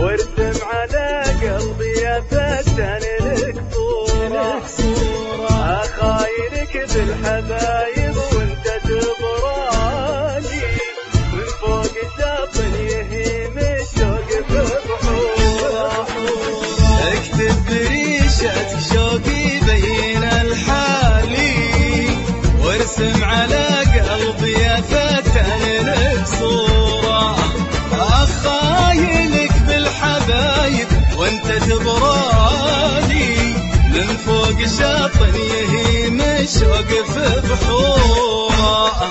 وارسم على قلبي فتان لك صورة أخايلك بالحبايب وانت تبراني من فوق شاطن يهيم الشوق ببحورة اكتب بريشتك شوقي بين الحالي وارسم على قلبي فتان لك صورة أخايلك بالحبايب وانت تبراني من فوق شاطن يهيم الشوق في بحورة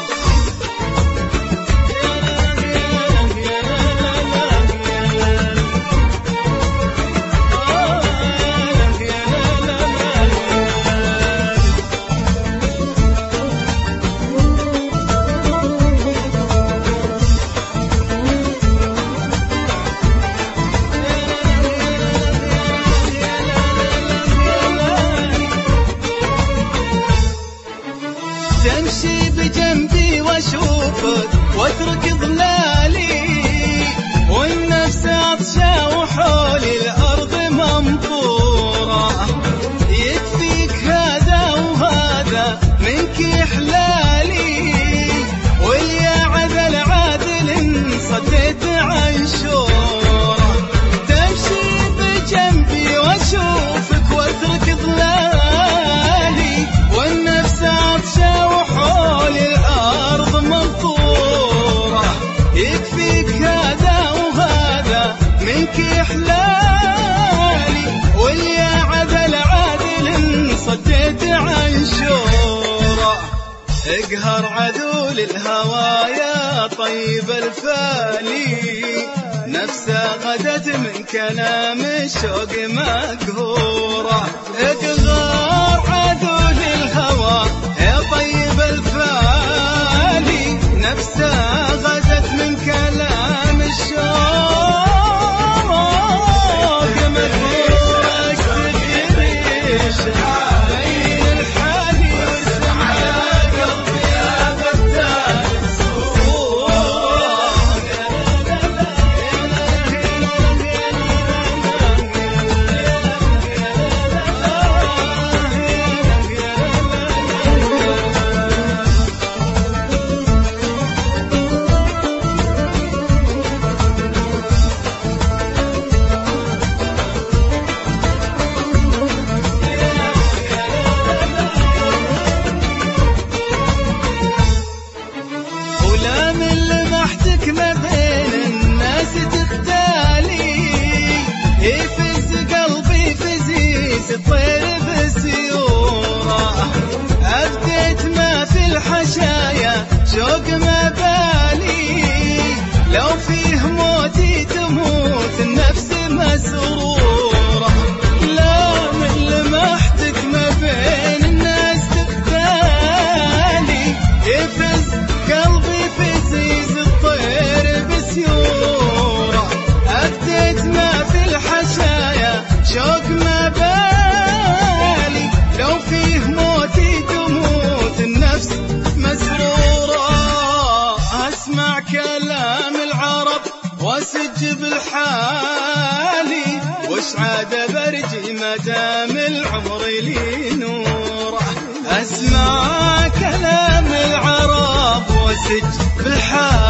تمشي بجنبي واشوفك واترك ظلالي والنفس عطشة وحولي الارض ممطورة يكفيك هذا وهذا منك احلالي واليا عدل عادل صديت عن شورة تمشي بجنبي واشوفك واترك ظلالي والنفس عطشة يكفيك هذا وهذا منك احلالي واليا عدل عادل صديت عن شورة اقهر عدول الهوايا طيب الفالي نفسه غدت من كلام الشوق مقهورة اقهر عدول الهوى يا طيب الفالي نفسه غدت من كلام الشوق مقهورة تدريش بين الحالي وارسم على قلبي يا فتان ما بين الناس تختالي يفز قلبي فزيز الطير بسيورة أبديت ما في الحشايا شوق ما بالي لو فيه موتي تموت النفس مسرورة لا من لمحتك ما بين الناس تختالي يفز قلبي فزيز أبديت ما في الحشايا شوق ما بالي لو فيه موتي تموت النفس مسرورة أسمع كلام العرب واسج بالحالي وش عاد برجي مدام العمر لي نوره أسمع كلام العرب واسج بالحالي